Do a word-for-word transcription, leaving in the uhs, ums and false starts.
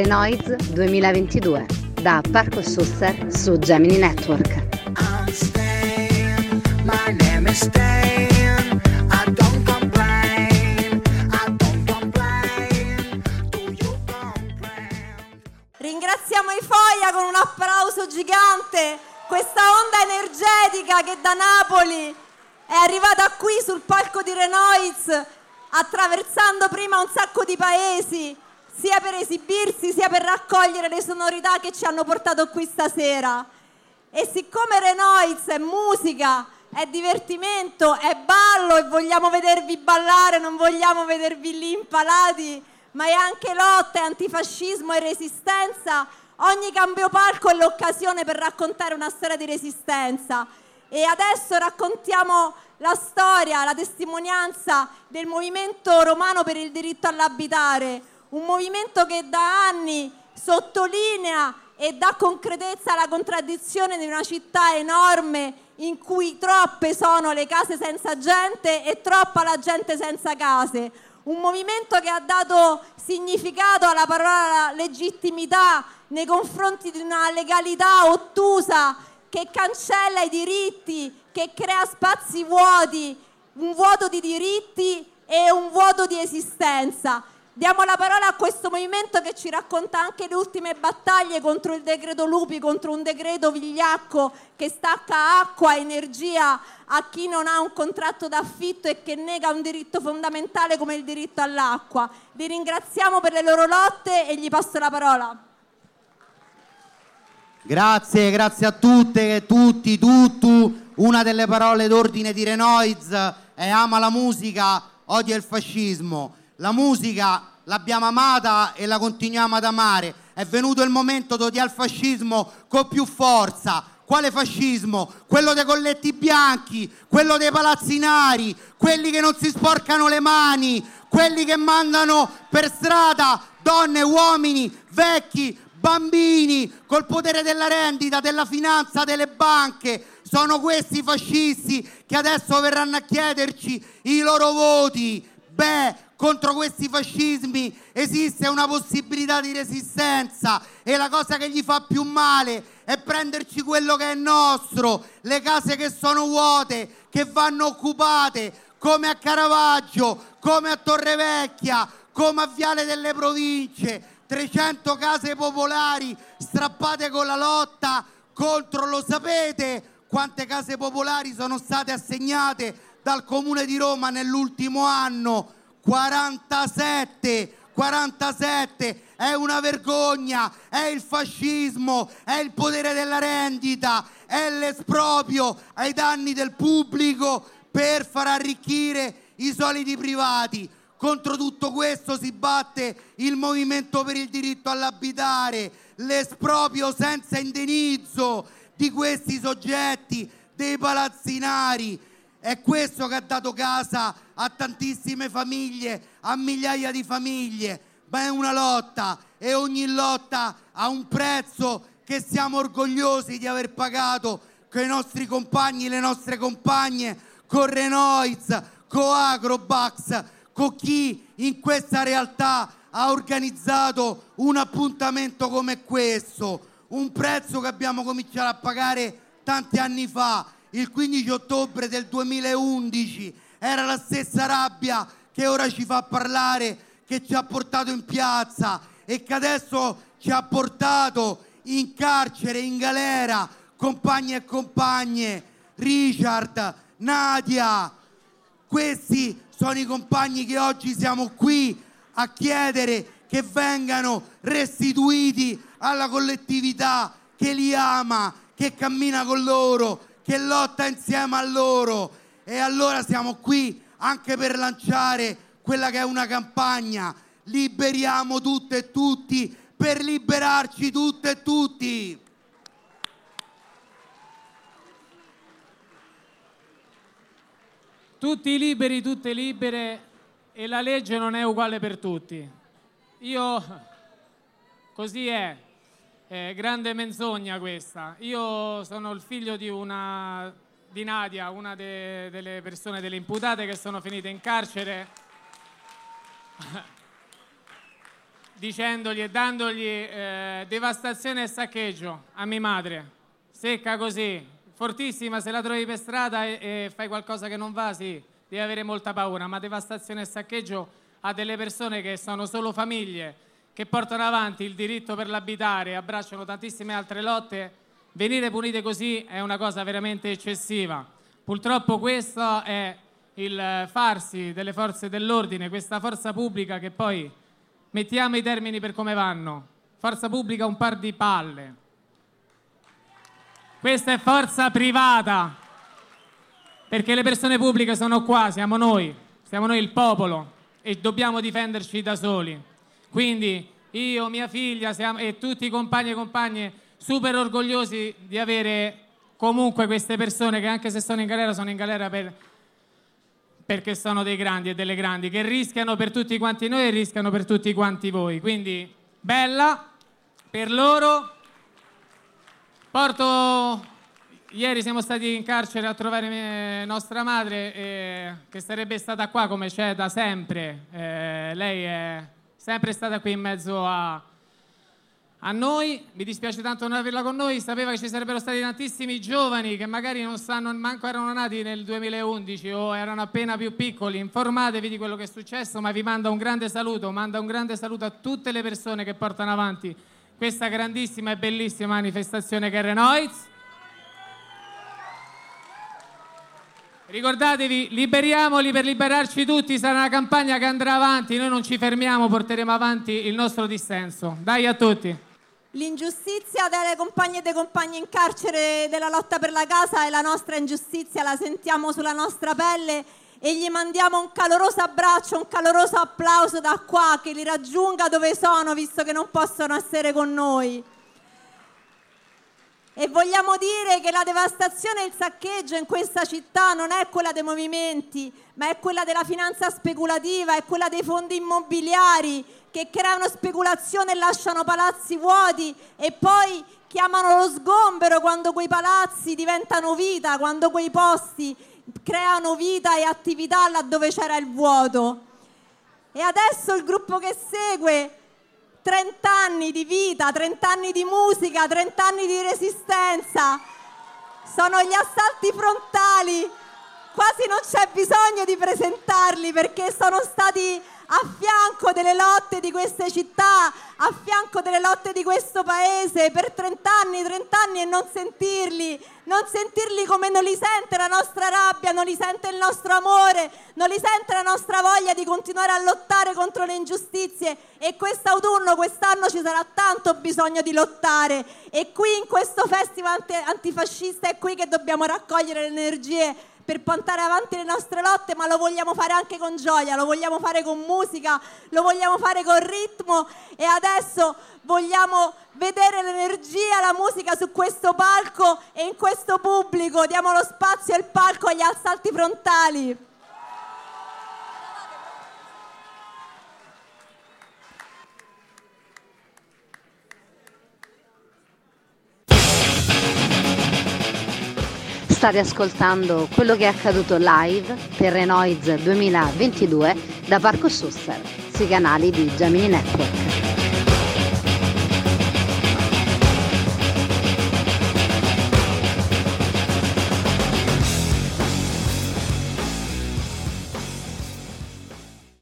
Renoise duemilaventidue da Parco Suster su Gemini Network. Ringraziamo i Foia con un applauso gigante, questa onda energetica che da Napoli è arrivata qui sul palco di Renoise, attraversando prima un sacco di paesi, sia per esibirsi sia per raccogliere le sonorità che ci hanno portato qui stasera. E siccome Renoise è musica, è divertimento, è ballo e vogliamo vedervi ballare, non vogliamo vedervi lì impalati, ma è anche lotta, è antifascismo e resistenza, ogni cambio palco è l'occasione per raccontare una storia di resistenza. E adesso raccontiamo la storia, la testimonianza del movimento romano per il diritto all'abitare, un movimento che da anni sottolinea e dà concretezza alla contraddizione di una città enorme in cui troppe sono le case senza gente e troppa la gente senza case. Un movimento che ha dato significato alla parola legittimità nei confronti di una legalità ottusa che cancella i diritti, che crea spazi vuoti, un vuoto di diritti e un vuoto di esistenza. Diamo la parola a questo movimento che ci racconta anche le ultime battaglie contro il decreto Lupi, contro un decreto vigliacco che stacca acqua, energia a chi non ha un contratto d'affitto e che nega un diritto fondamentale come il diritto all'acqua. Vi ringraziamo per le loro lotte e gli passo la parola. Grazie, grazie a tutte, tutti, tutto. Una delle parole d'ordine di Renoise è ama la musica, odia il fascismo. La musica l'abbiamo amata e la continuiamo ad amare. È venuto il momento di odiare il fascismo con più forza. Quale fascismo? Quello dei colletti bianchi, quello dei palazzinari, quelli che non si sporcano le mani, quelli che mandano per strada donne, uomini, vecchi, bambini, col potere della rendita, della finanza, delle banche. Sono questi fascisti che adesso verranno a chiederci i loro voti. Beh, contro questi fascismi esiste una possibilità di resistenza e la cosa che gli fa più male è prenderci quello che è nostro, le case che sono vuote, che vanno occupate, come a Caravaggio, come a Torrevecchia, come a Viale delle Province, trecento case popolari strappate con la lotta contro, lo sapete quante case popolari sono state assegnate dal Comune di Roma nell'ultimo anno? quarantasette, quarantasette, è una vergogna, è il fascismo, è il potere della rendita, è l'esproprio ai danni del pubblico per far arricchire i soliti privati. Contro tutto questo si batte il movimento per il diritto all'abitare, l'esproprio senza indennizzo di questi soggetti, dei palazzinari. È questo che ha dato casa a tantissime famiglie, a migliaia di famiglie, ma è una lotta e ogni lotta ha un prezzo che siamo orgogliosi di aver pagato con i nostri compagni, le nostre compagne, con Renoise, con Agrobax, con chi in questa realtà ha organizzato un appuntamento come questo, un prezzo che abbiamo cominciato a pagare tanti anni fa. Il quindici ottobre del duemilaundici era la stessa rabbia che ora ci fa parlare, che ci ha portato in piazza e che adesso ci ha portato in carcere, in galera, compagni e compagne, Richard, Nadia. Questi sono i compagni che oggi siamo qui a chiedere che vengano restituiti alla collettività che li ama, che cammina con loro, che lotta insieme a loro. E allora siamo qui anche per lanciare quella che è una campagna: liberiamo tutte e tutti per liberarci tutte e tutti. Tutti liberi, tutte libere, e la legge non è uguale per tutti. Io, così è. Eh, grande menzogna questa. Io sono il figlio di una di Nadia, una de, delle persone, delle imputate che sono finite in carcere dicendogli e dandogli eh, devastazione e saccheggio a mia madre, secca così, fortissima, se la trovi per strada e, e fai qualcosa che non va, sì, devi avere molta paura, ma devastazione e saccheggio a delle persone che sono solo famiglie, che portano avanti il diritto per l'abitare, abbracciano tantissime altre lotte, venire punite così è una cosa veramente eccessiva. Purtroppo questo è il farsi delle forze dell'ordine, questa forza pubblica che poi, mettiamo i termini per come vanno, forza pubblica un par di palle. Questa è forza privata, perché le persone pubbliche sono qua, siamo noi, siamo noi il popolo e dobbiamo difenderci da soli. Quindi io, mia figlia siamo, e tutti i compagni e compagne super orgogliosi di avere comunque queste persone che anche se sono in galera, sono in galera per, perché sono dei grandi e delle grandi, che rischiano per tutti quanti noi e rischiano per tutti quanti voi. Quindi bella per loro. Porto... Ieri siamo stati in carcere a trovare mia, nostra madre, eh, che sarebbe stata qua come c'è da sempre. Eh, lei è sempre stata qui in mezzo a, a noi. Mi dispiace tanto non averla con noi. Sapeva che ci sarebbero stati tantissimi giovani che magari non sanno, manco erano nati nel duemilaundici o erano appena più piccoli. Informatevi di quello che è successo, ma vi manda un grande saluto. Manda un grande saluto a tutte le persone che portano avanti questa grandissima e bellissima manifestazione che è Renoiz. Ricordatevi, liberiamoli per liberarci tutti, sarà una campagna che andrà avanti, noi non ci fermiamo, porteremo avanti il nostro dissenso. Dai a tutti. L'ingiustizia delle compagne e dei compagni in carcere della lotta per la casa è la nostra ingiustizia, la sentiamo sulla nostra pelle e gli mandiamo un caloroso abbraccio, un caloroso applauso da qua, che li raggiunga dove sono, visto che non possono essere con noi. E vogliamo dire che la devastazione e il saccheggio in questa città non è quella dei movimenti, ma è quella della finanza speculativa, è quella dei fondi immobiliari che creano speculazione e lasciano palazzi vuoti e poi chiamano lo sgombero quando quei palazzi diventano vita, quando quei posti creano vita e attività laddove c'era il vuoto. E adesso il gruppo che segue, trent'anni di vita, trent'anni di musica, trent'anni di resistenza, sono gli assalti frontali, quasi non c'è bisogno di presentarli perché sono stati a fianco delle lotte di queste città, a fianco delle lotte di questo paese per trent'anni, trent'anni e non sentirli, non sentirli come non li sente la nostra rabbia, non li sente il nostro amore, non li sente la nostra voglia di continuare a lottare contro le ingiustizie. E quest'autunno, quest'anno ci sarà tanto bisogno di lottare e qui in questo festival antifascista è qui che dobbiamo raccogliere le energie per portare avanti le nostre lotte, ma lo vogliamo fare anche con gioia, lo vogliamo fare con musica, lo vogliamo fare con ritmo e adesso vogliamo vedere l'energia, la musica su questo palco e in questo pubblico. Diamo lo spazio e il palco agli assalti frontali. State ascoltando quello che è accaduto live per Renoiz duemilaventidue da Parco Susser sui canali di Gemini Network.